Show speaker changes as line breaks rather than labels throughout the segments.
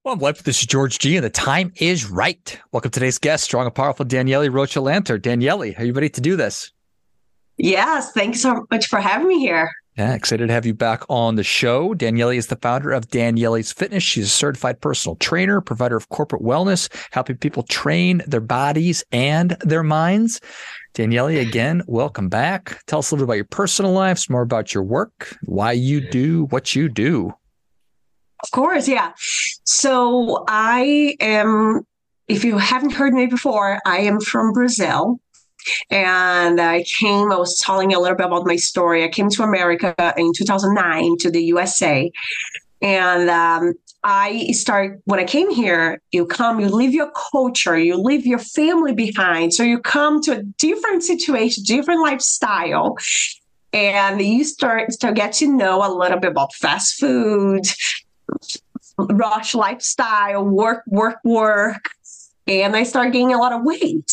Well, this is George G, and the time is right. Welcome to today's guest, strong and powerful Daniele Rocha-Lanter. Daniele, are you ready to do this?
Yes, thanks so much for having me here.
Yeah, excited to have you back on the show. Daniele is the founder of Daniele's Fitness. She's a certified personal trainer, provider of corporate wellness, helping people train their bodies and their minds. Daniele, again, welcome back. Tell us a little bit about your personal life, some more about your work, why you do what you do.
Of course, yeah. So I am, if you haven't heard me before, I am from Brazil. And I was telling you a little bit about my story. I came to America in 2009 to the USA. And when I came here, you leave your culture, you leave your family behind. So you come to a different situation, different lifestyle. And you start to get to know a little bit about fast food, rush lifestyle, work. And I started gaining a lot of weight.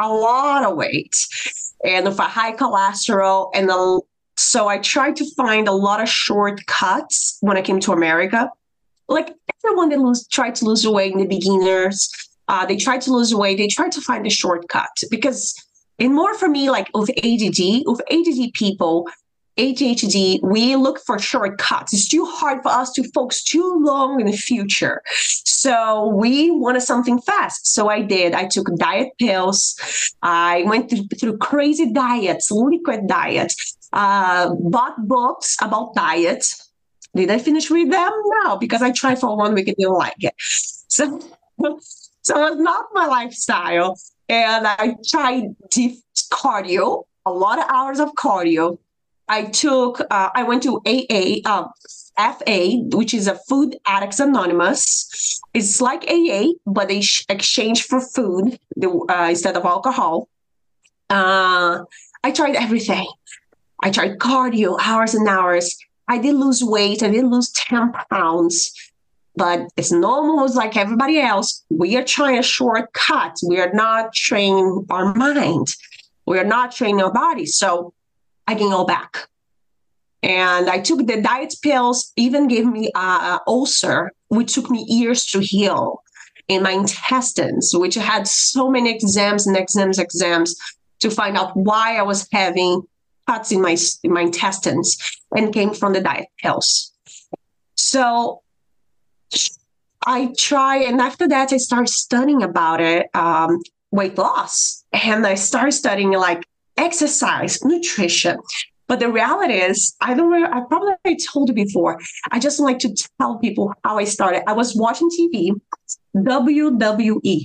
And with a high cholesterol. So I tried to find a lot of shortcuts when I came to America. Like everyone that tried to lose weight in the beginners, they tried to lose weight, they tried to find a shortcut. And more for me, like with ADD people, ADHD, we look for shortcuts. It's too hard for us to focus too long in the future. So we wanted something fast. So I did. I took diet pills. I went through crazy diets, liquid diets, bought books about diet. Did I finish with them? No, because I tried for 1 week and didn't like it. So it's not my lifestyle. And I tried deep cardio, a lot of hours of cardio. I went to FA, which is a Food Addicts Anonymous. It's like AA, but they exchange for food instead of alcohol. I tried everything. I tried cardio, hours and hours. I did lose weight. I did lose 10 pounds. But it's normal, it's like everybody else. We are trying a shortcut. We are not training our mind. We are not training our body. So I gained all back. And I took the diet pills, even gave me an ulcer, which took me years to heal in my intestines, which had so many exams to find out why I was having cuts in my intestines, and came from the diet pills. So I try, and after that, I started studying about it, weight loss. And I started studying like exercise, nutrition. But the reality is, I probably told you before, I just like to tell people how I started. I was watching TV, WWE.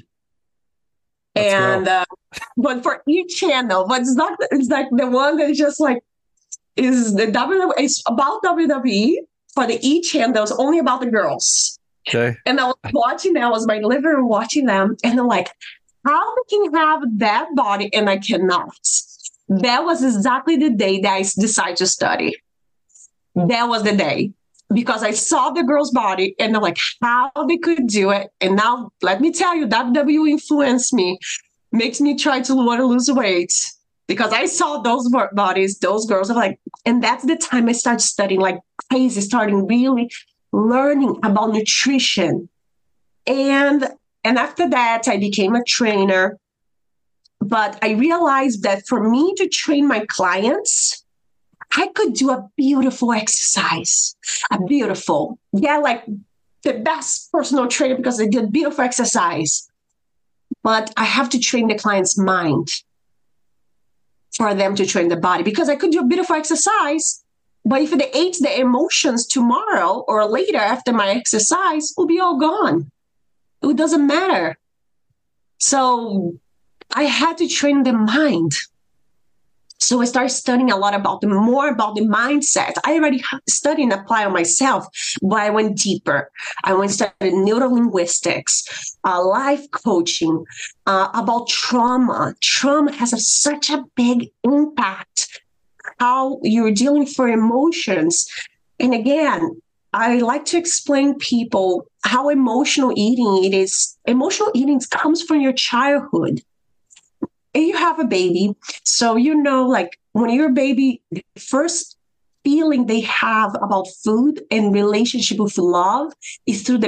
But for each channel, but it's like the one that is just like, is the WWE, it's about WWE. For the E channel, was only about the girls.
Okay.
And I was watching them, I was in my living room watching them, and I'm like, how they can have that body and I cannot? That was exactly the day that I decided to study. That was the day, because I saw the girl's body and I'm like, how they could do it. And now, let me tell you, WWE influenced me, makes me try to want to lose weight, because I saw those bodies, those girls. I'm like, and that's the time I started studying like crazy, starting really learning about nutrition. And after that, I became a trainer. But I realized that for me to train my clients, I could do a beautiful exercise, like the best personal trainer, because I did beautiful exercise. But I have to train the client's mind for them to train the body, because I could do a beautiful exercise, but if they ate the emotions tomorrow or later after my exercise, it will be all gone. It doesn't matter. So I had to train the mind. So I started studying a lot more about the mindset. I already studied and applied on myself, but I went deeper. I went and studied neurolinguistics, life coaching, about trauma. Trauma has such a big impact, how you're dealing for emotions. And again, I like to explain people how emotional eating it is. Emotional eating comes from your childhood. You have a baby, so like when you're a baby, the first feeling they have about food and relationship with love is through the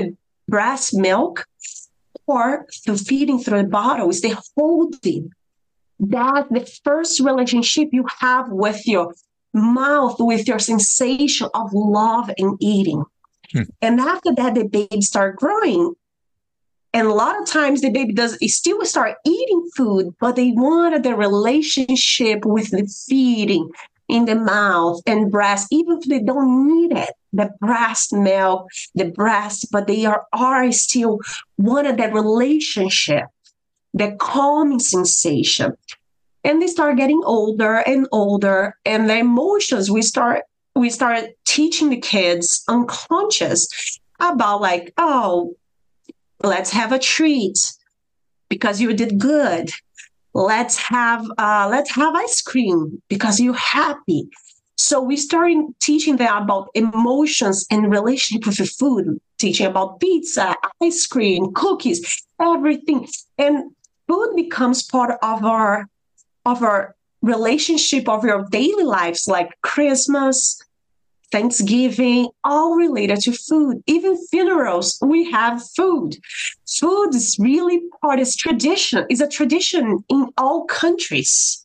breast milk or through feeding through the bottle, is the holding. That the first relationship you have with your mouth, with your sensation of love and eating. And after that, the baby start growing. And a lot of times the baby still start eating food, but they wanted the relationship with the feeding in the mouth and breast, even if they don't need it, the breast milk, the breast, but they are still wanted that relationship, the calming sensation. And they start getting older and older, and the emotions, we start teaching the kids unconscious about like, oh, let's have a treat because you did good. Let's have ice cream because you're happy. So we started teaching them about emotions and relationship with the food, teaching about pizza, ice cream, cookies, everything. And food becomes part of our relationship, of your daily lives, like Christmas, Thanksgiving, all related to food. Even funerals, we have food. Food is really part of tradition. It's a tradition in all countries.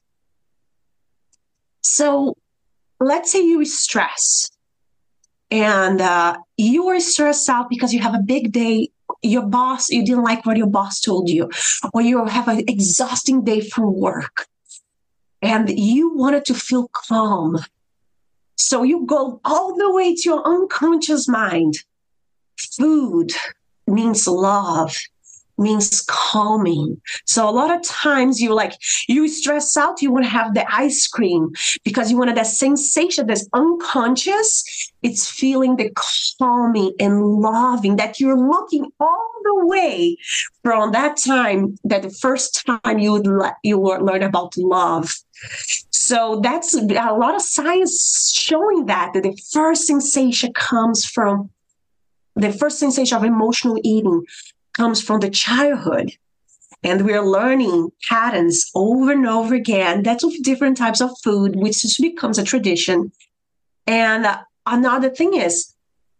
So let's say you stress and you are stressed out because you have a big day. You didn't like what your boss told you, or you have an exhausting day from work and you wanted to feel calm. So you go all the way to your unconscious mind. Food means love, means calming. So a lot of times you stress out, you want to have the ice cream because you wanted that sensation that's unconscious. It's feeling the calming and loving that you're looking all the way from that time, that the first time you learn about love. So that's a lot of science showing that the first sensation of emotional eating comes from the childhood. And we're learning patterns over and over again. That's with different types of food, which just becomes a tradition. And another thing is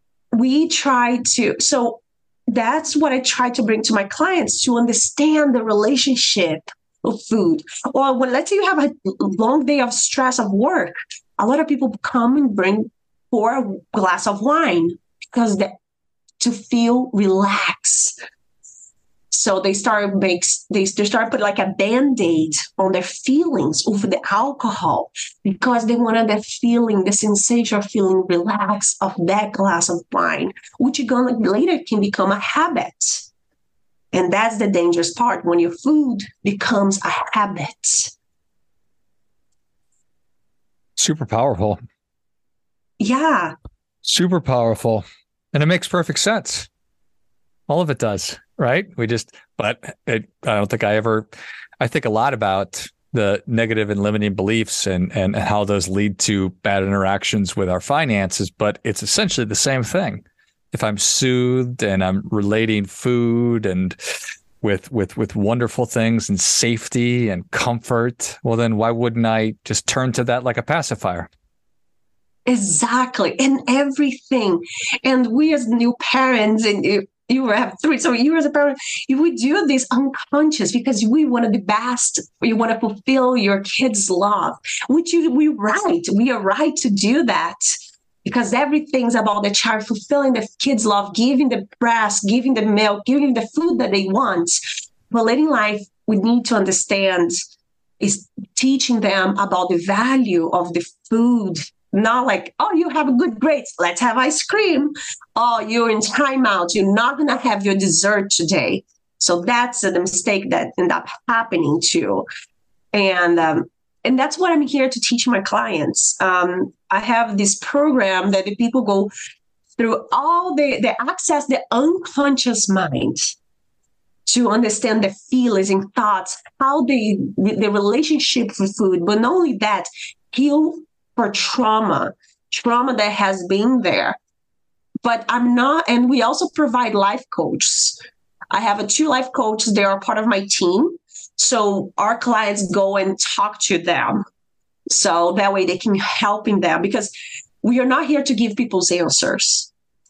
so that's what I try to bring to my clients, to understand the relationship of food. Or let's say you have a long day of stress of work. A lot of people come and pour a glass of wine because to feel relaxed. So they start put like a Band-Aid on their feelings over the alcohol because they wanted that feeling, the sensation of feeling relaxed of that glass of wine, which later can become a habit. And that's the dangerous part, when your food becomes a habit.
Super powerful.
Yeah.
Super powerful. And it makes perfect sense. All of it does, right? I don't think I think a lot about the negative and limiting beliefs and how those lead to bad interactions with our finances, but it's essentially the same thing. If I'm soothed and I'm relating food and with wonderful things and safety and comfort, well, then why wouldn't I just turn to that like a pacifier?
Exactly. And everything. And we as new parents, and you have three, so you as a parent, we do this unconscious because we want to be best. We want to fulfill your kids' love, which we are right to do that. Because everything's about the child fulfilling the kids' love, giving the breast, giving the milk, giving the food that they want. But later in life, we need to understand is teaching them about the value of the food. Not like, oh, you have a good grades, let's have ice cream. Oh, you're in timeout, you're not going to have your dessert today. So that's the mistake that ended up happening too. And that's what I'm here to teach my clients. I have this program that the people go through they access the unconscious mind to understand the feelings and thoughts, how the relationship with food, but not only that, heal for trauma that has been there. But and we also provide life coaches. I have 2 life coaches. They are part of my team. So our clients go and talk to them. So that way they can helping them, because we are not here to give people's answers.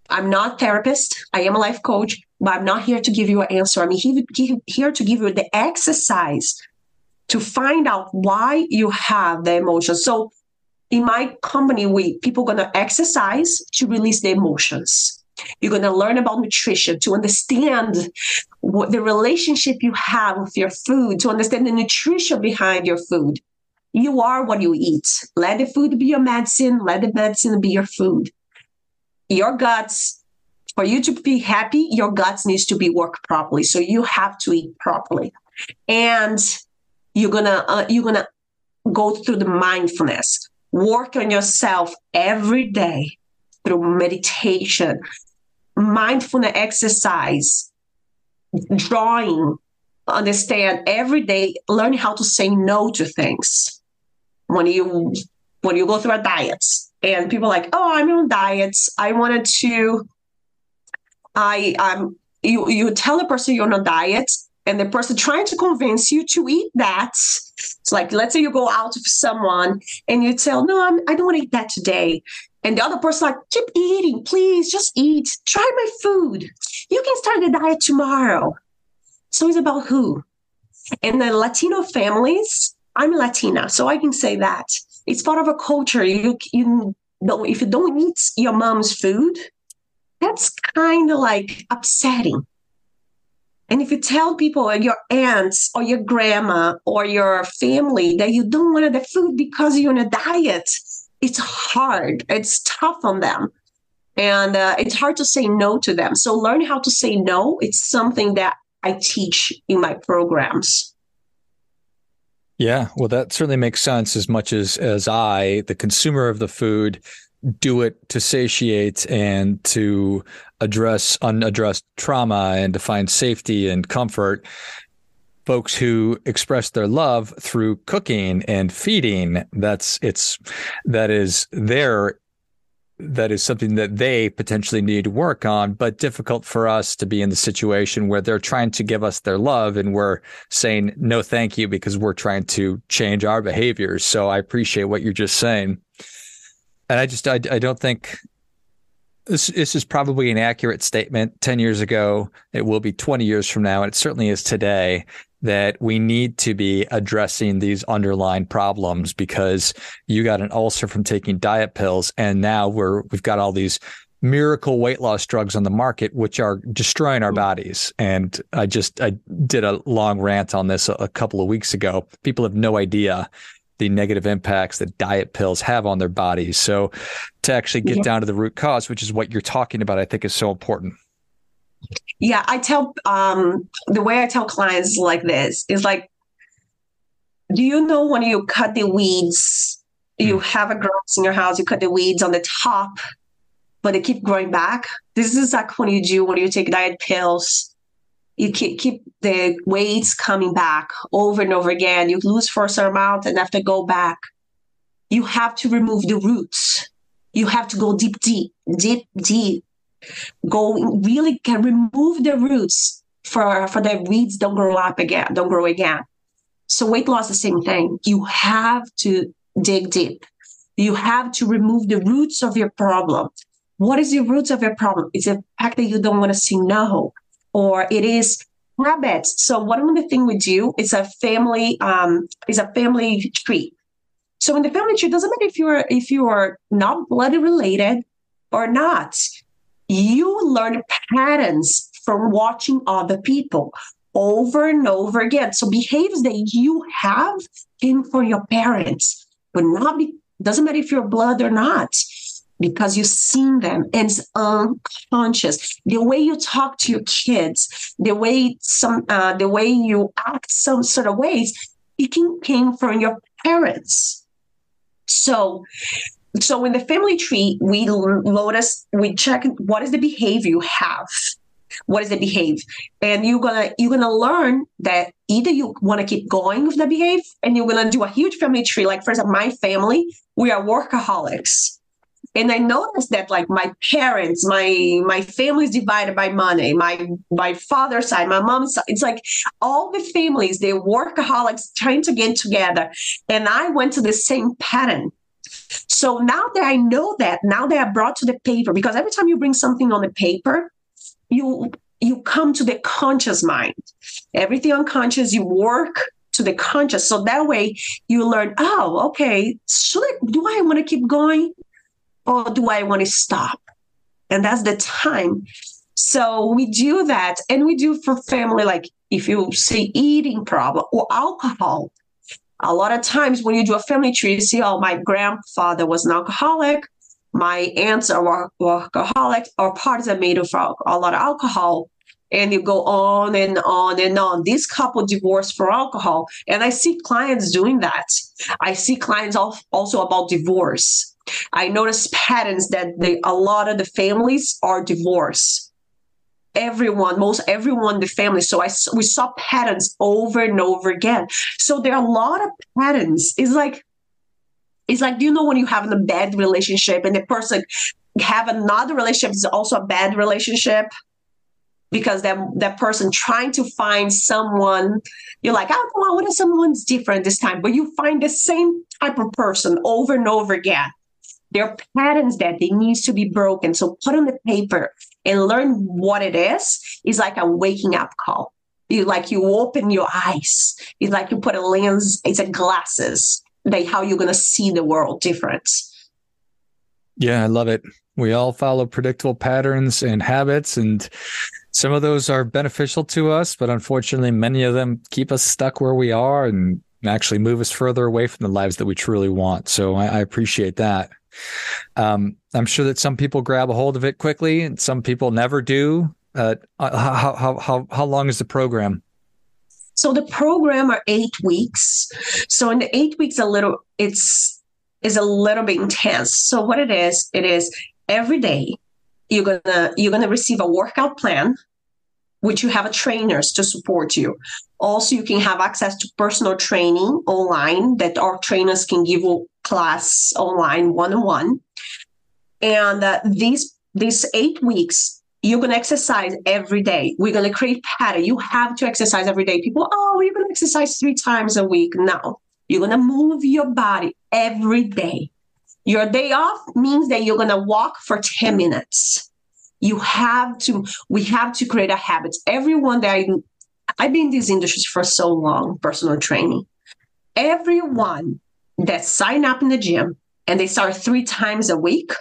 I'm not a therapist. I am a life coach, but I'm not here to give you an answer. I'm here to give you the exercise to find out why you have the emotion. So in my company, people are going to exercise to release the emotions. You're going to learn about nutrition to understand what the relationship you have with your food, to understand the nutrition behind your food. You are what you eat. Let the food be your medicine. Let the medicine be your food. Your guts, for you to be happy, your guts needs to be worked properly. So you have to eat properly. And you're gonna go through the mindfulness, work on yourself every day through meditation, mindfulness exercise, drawing, understand every day, learn how to say no to things. When you go through a diet and people are like, oh, I'm on diets. You tell the person you're on a diet and the person trying to convince you to eat that. It's like, let's say you go out with someone and you tell, no, I don't want to eat that today. And the other person like, keep eating, please, just eat. Try my food. You can start the diet tomorrow. So it's about who? In the Latino families, I'm Latina, so I can say that. It's part of a culture. You don't, if you don't eat your mom's food, that's kind of like upsetting. And if you tell people, or your aunts or your grandma or your family, that you don't want the food because you're on a diet, it's hard. It's tough on them. And it's hard to say no to them. So learn how to say no. It's something that I teach in my programs.
Yeah, well, that certainly makes sense. As much as I, the consumer of the food, do it to satiate and to address unaddressed trauma and to find safety and comfort. Folks who express their love through cooking and feeding, that is something that they potentially need to work on, but difficult for us to be in the situation where they're trying to give us their love and we're saying no thank you because we're trying to change our behaviors. So I appreciate what you're just saying. And I don't think this is probably an accurate statement 10 years ago. It will be 20 years from now. And it certainly is today, that we need to be addressing these underlying problems, because you got an ulcer from taking diet pills. And now we've got all these miracle weight loss drugs on the market, which are destroying our bodies. And I did a long rant on this a couple of weeks ago. People have no idea the negative impacts that diet pills have on their bodies. So to actually get down to the root cause, which is what you're talking about, I think is so important.
Yeah, I tell, the way I tell clients like this is like, do you know when you cut the weeds, you have a grass in your house, you cut the weeds on the top, but they keep growing back? This is like when you take diet pills. You keep the weights coming back over and over again. You lose for a certain amount and have to go back. You have to remove the roots. You have to go deep. Go really can remove the roots for the weeds don't grow again. So weight loss, the same thing. You have to dig deep. You have to remove the roots of your problem. What is the roots of your problem? It's the fact that you don't want to say no. Or it is habits. So one of the things we do is a family tree. So in the family tree, it doesn't matter if you are not blood related or not. You learn patterns from watching other people over and over again. So behaviors that you have came from your parents, but doesn't matter if you're blood or not, because you've seen them and it's unconscious. The way you talk to your kids, the way you act some sort of ways, it came from your parents. So in the family tree, we check what is the behavior you have. What is the behavior? And you're gonna learn that either you want to keep going with the behavior and you're gonna do a huge family tree. Like for example, my family, we are workaholics. And I noticed that like my parents, my family is divided by money. My father's side, my mom's side, it's like all the families, they're workaholics trying to get together. And I went to the same pattern. So now that I know that, now that I brought to the paper, because every time you bring something on the paper, you come to the conscious mind. Everything unconscious, you work to the conscious. So that way you learn, oh, okay, do I want to keep going or do I want to stop? And that's the time. So we do that. And we do for family, like if you say eating problem or alcohol, a lot of times when you do a family tree, you see, oh, my grandfather was an alcoholic, my aunts are alcoholics, or parts are made of a lot of alcohol. And you go on and on and on. This couple divorced for alcohol. And I see clients doing that. I see clients also about divorce. I notice patterns that a lot of the families are divorced. Most everyone in the family. So we saw patterns over and over again. So there are a lot of patterns. It's like, do you know when you have a bad relationship and the person have another relationship is also a bad relationship? Because that person trying to find someone, you're like, oh, well, what if someone's different this time? But you find the same type of person over and over again. There are patterns that they need to be broken. So put on the paper and learn what it is like a waking up call. You open your eyes. It's like you put a lens, it's a glasses, like how you're going to see the world different.
Yeah, I love it. We all follow predictable patterns and habits, and some of those are beneficial to us, but unfortunately, many of them keep us stuck where we are and actually move us further away from the lives that we truly want. So I appreciate that. I'm sure that some people grab a hold of it quickly and some people never do. How long is the program?
So the program are 8 weeks. So in the 8 weeks, it's a little bit intense. So what it is every day you're gonna receive a workout plan, which you have trainers to support you. Also, you can have access to personal training online that our trainers can give you class online one-on-one. And these 8 weeks, you're going to exercise every day. We're going to create pattern. You have to exercise every day. People, oh, you're going to exercise 3 times a week. No, you're going to move your body every day. Your day off means that you're going to walk for 10 minutes. We have to create a habit. Everyone that I've been in this industry for so long, personal training. Everyone that sign up in the gym and they start 3 times a week,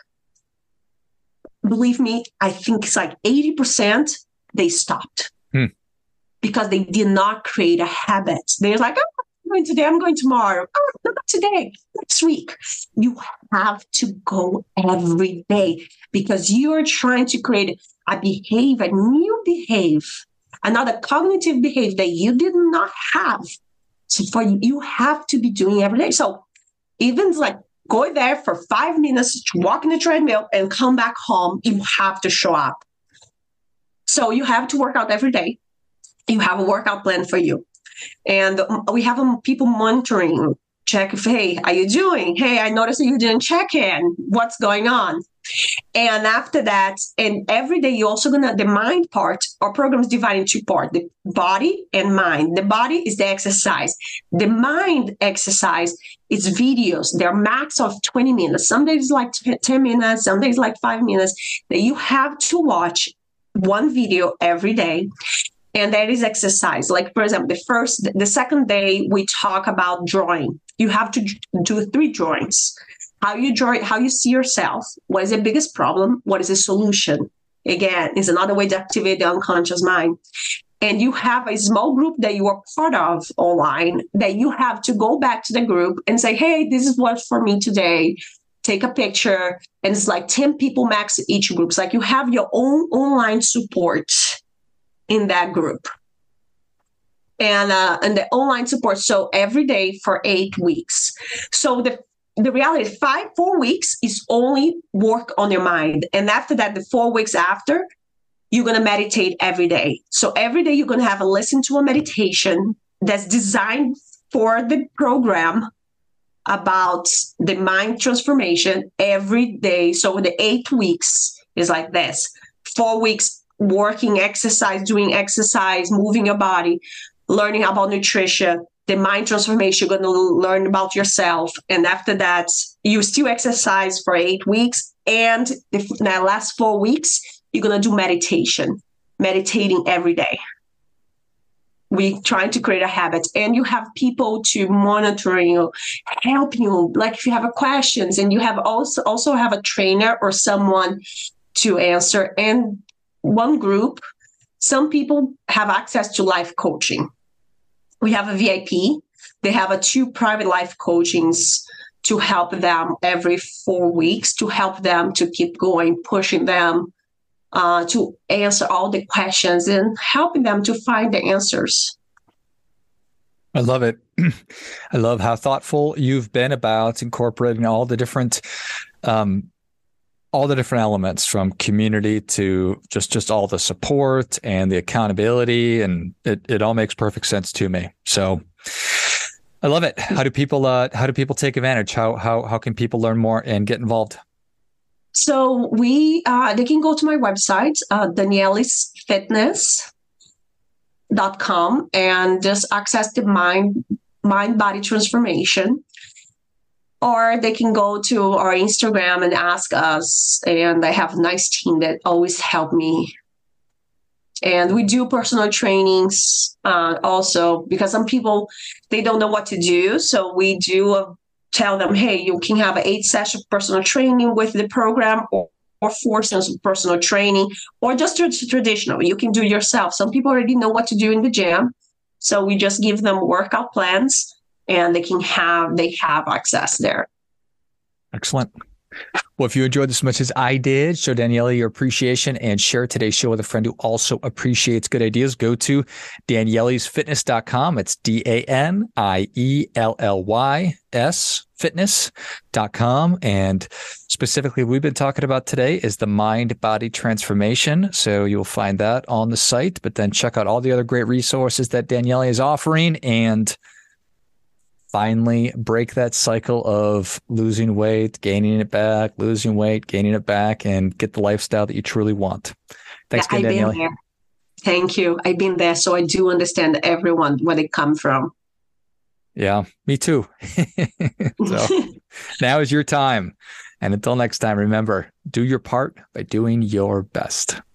believe me, I think it's like 80% they stopped because they did not create a habit. They're like, oh, I'm going today, I'm going tomorrow. Oh, not today, next week. You have to go every day because you're trying to create a new behavior, another cognitive behavior that you did not have. So you have to be doing every day. So even like go there for 5 minutes, walk in the treadmill and come back home, you have to show up. So you have to work out every day. You have a workout plan for you. And we have people monitoring, check if, hey, how you doing? Hey, I noticed that you didn't check in. What's going on? And after that, and every day you're also the mind part, our program is divided into 2 parts, the body and mind. The body is the exercise. The mind exercise is videos. They're max of 20 minutes. Some days like 10 minutes, some days like 5 minutes that you have to watch one video every day. And that is exercise. Like, for example, the second day we talk about drawing. You have to do 3 drawings. How you draw it, how you see yourself, what is the biggest problem, what is the solution? Again, is another way to activate the unconscious mind. And you have a small group that you are part of online that you have to go back to the group and say, hey, this is what's for me today. Take a picture. And it's like 10 people max each group. It's like you have your own online support in that group. And the online support, so every day for 8 weeks. So the reality is 4 weeks is only work on your mind. And after that, the 4 weeks after, you're going to meditate every day. So every day you're going to have listen to a meditation that's designed for the program about the mind transformation every day. So the 8 weeks is like this. 4 weeks working, exercise, doing exercise, moving your body, learning about nutrition, the mind transformation, you're going to learn about yourself. And after that, you still exercise for 8 weeks. And the last 4 weeks, you're going to do meditating every day. We trying to create a habit, and you have people to monitor you, help you. Like if you have questions, and you have also have a trainer or someone to answer. And one group, some people have access to life coaching. We have a VIP. They have 2 private life coachings to help them every 4 weeks, to help them to keep going, pushing them to answer all the questions and helping them to find the answers.
I love it. I love how thoughtful you've been about incorporating all the different elements, from community to just all the support and the accountability, and it all makes perfect sense to me. So I love it. How do people take advantage? How can people learn more and get involved?
So they can go to my website, Danielle'sFitness.com, and just access the mind body transformation. Or they can go to our Instagram and ask us, and I have a nice team that always help me. And we do personal trainings also, because some people, they don't know what to do. So we do tell them, hey, you can have an 8-session personal training with the program, or 4 sessions of personal training, or just traditional. You can do yourself. Some people already know what to do in the gym. So we just give them workout plans, and they have access there. Excellent.
Well, if you enjoyed this as much as I did, show Danielle your appreciation and share today's show with a friend who also appreciates good ideas. Go to DaniellesFitness.com. It's DANIELLYS fitness.com. And specifically, we've been talking about today is the mind-body transformation. So you'll find that on the site, but then check out all the other great resources that Danielle is offering, and finally break that cycle of losing weight, gaining it back, losing weight, gaining it back, and get the lifestyle that you truly want. Thanks again, Danielle.
Thank you. I've been there, so I do understand everyone where they come from.
Yeah, me too. So now is your time. And until next time, remember, do your part by doing your best.